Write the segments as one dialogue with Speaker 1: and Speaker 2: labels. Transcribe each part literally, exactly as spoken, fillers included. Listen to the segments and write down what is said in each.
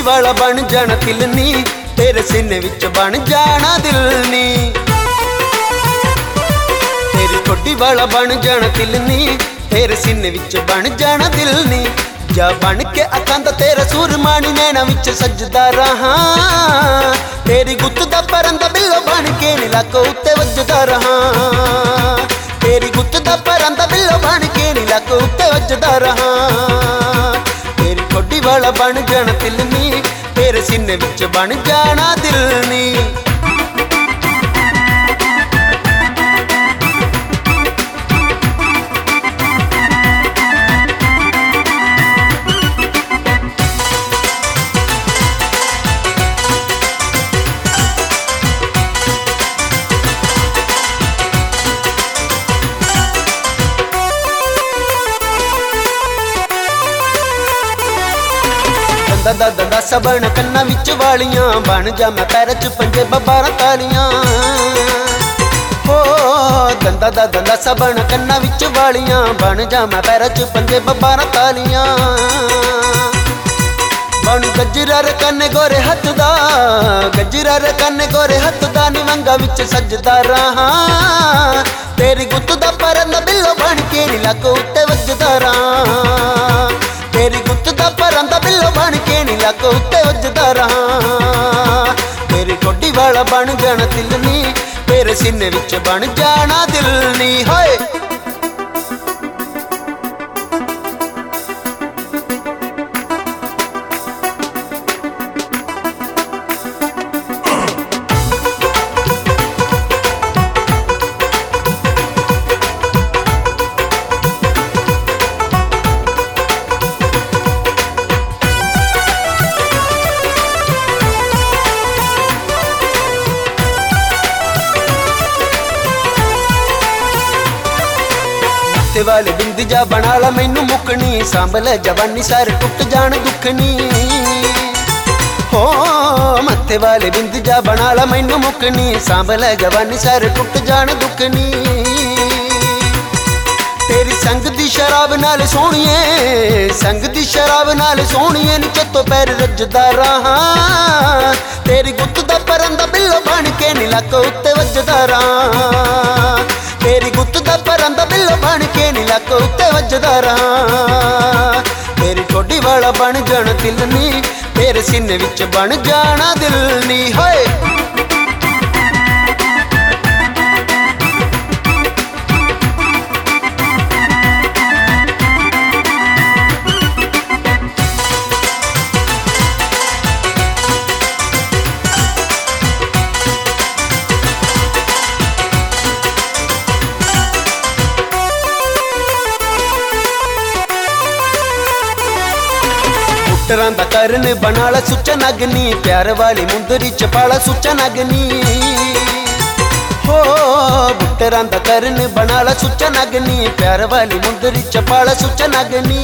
Speaker 1: वाला बन जाना दिल नी, तेरे सीने विच बन जाना दिल नी। तेरी ठोडी वाला बन जाना दिल नी, तेरे सीने विच बन जाना दिल नी। जा बन के अखां दा तेरा सूरमानी नैना विच सजदा रहा, तेरी गुत्त दा परंदा बिल्लो बन के नीलाको उत्ते वजदा रहा। तेरी गुत्त दा परंदा बिल्लो बन के नीलाको उत्ते वजदा रहा। तेरी ठोडी वाला बन जाना दिल नी, तेरे सीने विच बन जाना दिल नी। दंदा दंदा सबन कन्ना विच वालियां, बन जा मैं पैर च पंजे बारह तालियां। हो दंदा दा दंदा सबन कन्ना विच वालियां, बन जा मैं पैर च पंजे बारह तालियां। बन गजरा रे कन्ने गोरे हथ दा, गजरा रे कन्ने गोरे हथ दा, निवंगा विच सजदा रहा। तेरी गुत्त दा परंदा बिल्लो बन के नीलाको उत्ते वजदा रहा। तेरी गुत्त दा परंदा बिल्लो बन के नीलाको उत्ते वजदा रहा। तेरी ठोडी वाला बन जाना दिल नी, तेरे सीने विच बन जाना दिल नी। होए मत्थे वाले बिंद जा बना ला मैनू मुकनी, सांभल जवानी सारे टुट जान दुखनी। हो मत्थे वाले बिंद जा बना ला मैनू मुकनी, सांभल जवानी सारे टुट जान दुखनी। तेरी संग दी शराब नाल सोहणिए, संग दी शराब नाल सोहणिए नी चत्तो पैर रजदा रहा। तेरी गुत्त दा परंदा बिल्लो बन के नीलाको उत्ते वजदा रहा। तेरी गुत्त दा परंदा बिल्लो बन के नीलाको उत्ते वजदा रहा। तेरी ठोडी वाला बन जाना दिल नी, तेरे सीने विच बन जाना दिल नी। होए पुत्तरां दा करन बना ला सुच्चा नगनी, प्यार वाली मुंदरी च पाला सुच्चा नगनी। हो पुत्तरां दा करन बना ला सुच्चा नगनी, प्यार वाली मुंदरी च पाला सुच्चा नगनी।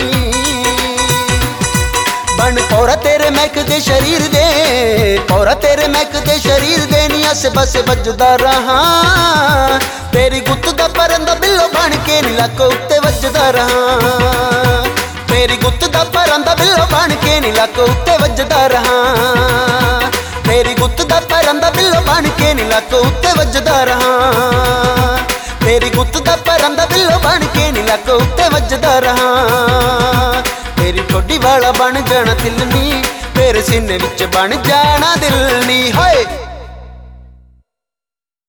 Speaker 1: बन पौरा तेरे महक दे शरीर दे, पौरा तेरे महक दे शरीर दे, नी आसे पासे वजदा रहा। तेरी गुत्त दा परंदा बिल्लो बन के नीलाको उत्ते वजदा रहा। तेरी गुत्त दा परंदा बिल्लो बन के नीलाको उत्ते वजदा रहा। तेरी गुत्त दा परंदा बिल्लो बन के नीलाको उत्ते वजदा रहा। तेरी गुत्त दा परंदा बिल्लो बन के नीलाको उत्ते वजदा रहा। तेरी ठोडी वाला बन जाना दिल नी, तेरे सीने विच बन जाना दिल नी। होए